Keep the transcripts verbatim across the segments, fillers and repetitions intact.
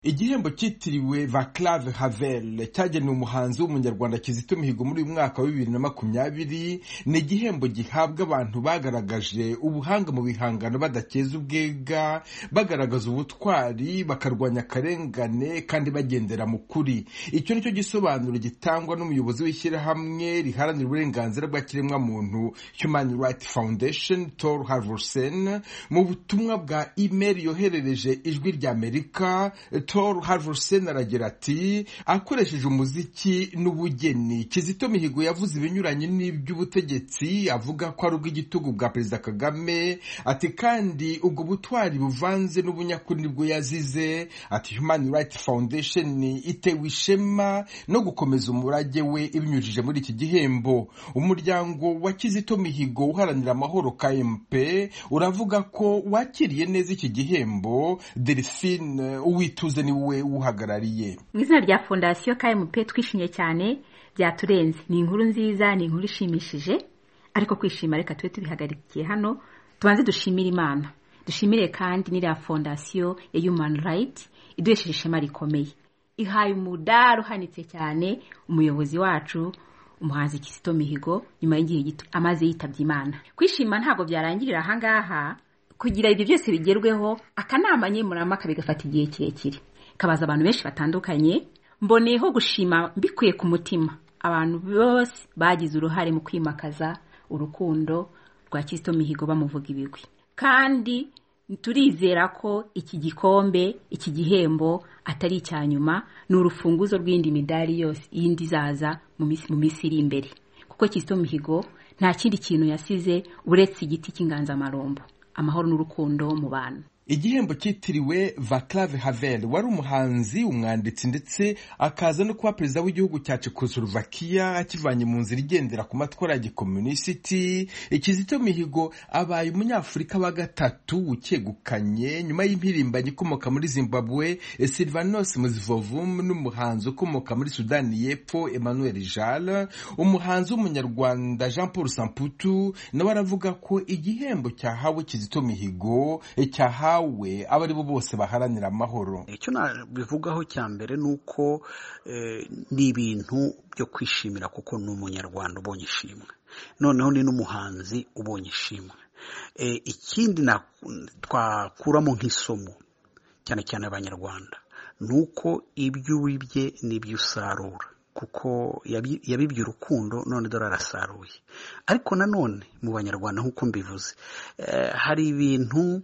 Igihembo cyitiriwe Václav Havel cyagenewe umuhanzi w'umunyarwanda Kizito Mihigo muri uyu mwaka wa bibiri na makumyabiri ni igihembo gihabwa abantu bagaragaje ubuhanga mu bihangano badakeza ubwega, bagaragaza ubutwari, bakarwanya akarengane kandi bagendera mu kuri. Icyo nicyo gisobanuro gitangwa n'umuyobozi w'ishyirahamwe riharanira uburenganzira bwa kiremwa muntu Human Rights Foundation Tor Halvorsen mu butumwa bwa email yoherereje Ijwi ry'Amerika. Tor Halvorsen aragira ati akoresheje umuziki n'ubugeni Kizito Mihigo yavuze ibinyuranye n'iby'ubutegetsi, avuga ko ari ubw'igitugu bwa Perezida Kagame, ati kandi ubwo butwari buvanze n'ubunyakuri nibwo yazize. Ati Human Rights Foundation itewe ishema no gukomeza umurage we ibinyujije muri iki gihembo. Umuryango wa Kizito Mihigo uharanira amahoro K M P uravuga ko wakiriye neza iki gihembo. Delphine Uwituze niwe uhagarariye. Mu izina rya Fondation K M P twishimye cyane, byaturenze. Ni inkuru nziza, ni inkuru ishimishije, ariko kwishima reka tube tubihagarikiye hano. Tubanze dushimire Imana, dushimire kandi n'iriya Fondation ya Human Rights iduhesheje ishema rikomeye, ihaye umudari uhanitse cyane umuyobozi wacu umuhanzi Kizito Mihigo nyuma y'igihe gito amaze yitabye Imana. Kwishima ntago byarangirira aha ngaha, kugira ibyo byose bigerweho akanama nkemurampaka bigafata igihe kirekire, kabaza abantu benshi batandukanye. Mboneyeho gushima mbikuye ku mutima abantu bose bagize uruhare mu kwimakaza urukundo rwa Kizito Mihigo bamuvuga ibigwi, kandi turizera ko iki gikombe, iki gihembo atari icya nyuma, ni urufunguzo rw'indi midari yose yindi zaza mu minsi mu minsi iri imbere, kuko Kizito Mihigo nta kindi kintu yasize uretse igiti cy'inganzamarumbo, amahoro n'urukundo mu bantu. Igihembo cyitiriwe Václav Havel wari umuhanzi, umwanditsi ndetse akaza no kuba perezida w'igihugu cya Czechoslovakia akivanye mu nzira igendera ku matwara ya gikomunisiti. Kizito Mihigo abaye umunyafurika wa gatatu ukegukanye nyuma y'impirimbanyi ikomoka muri Zimbabwe Sylvanos Muzivovum n'umuhanzi ukomoka muri Sudani y'Epfo Emmanuel Jal. Umuhanzi w'umunyarwanda Jean Paul Samputu nawe aravuga ko igihembo cyahawe Kizito Mihigo cyahawe we abari bo bose baharanira amahoro. Icyo nabivugaho cya mbere nuko eh, ni ibintu byo kwishimira, kuko ni umunyarwanda ubonye ishimwe, noneho ni n'umuhanzi ubonye ishimwe. Eh, ikindi na twakuramo nk'isomo cyane cyane abanyarwanda nuko ibyo wibye n'ibyo usarura, kuko yabibye urukundo none dore arasaruye. Ariko nanone mu banyarwanda nk'uko mbivuze, eh, hari ibintu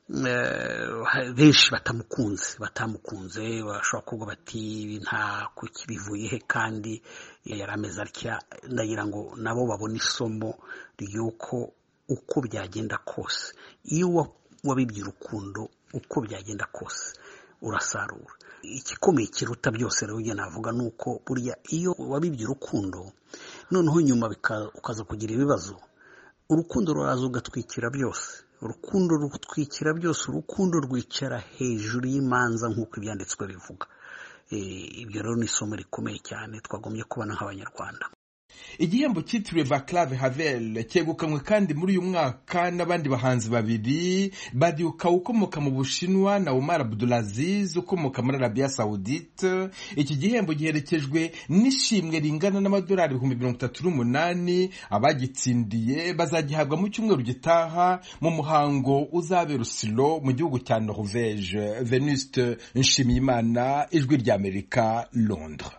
benshi batamukunze batamukunze bashobora kuvuga bati nta kuki bivuye he kandi yarameze atya. Ndagira ngo nabo babone isomo ry'uko uko byagenda kose, iyo wabibye urukundo uko byagenda kose urasarura. Igikomeye kiruta byose rero njye navuga nuko burya iyo wabibye urukundo noneho nyuma ukaza kugira ibibazo, urukundo ruraza ugatwikira byose. Urukundo rutwikira byose, urukundo rwicara hejuru y'imanza nk'uko ibyanditswe bivuga. Ibyo rero ni isomo rikomeye cyane twagombye kubona nk'abanyarwanda. Igihembo cyitiriwe Václav Havel cyegukanywe kandi muri uyu mwaka n'abandi bahanzi babiri, Badiuka ukomoka mu Bushinwa na Omar Abdulaziz ukomoka muri Arabia Saudite. Iki gihembo giherekejwe n'ishimwe ringana n'amadolari ibihumbi mirongo itatu n'umunani. Abagitsindiye bazagihabwa mu cyumweru gitaha mu muhango uzabera Oslo mu gihugu cya Norvège. Venuste Nshimiyimana, Ijwi ry'Amerika, Londres.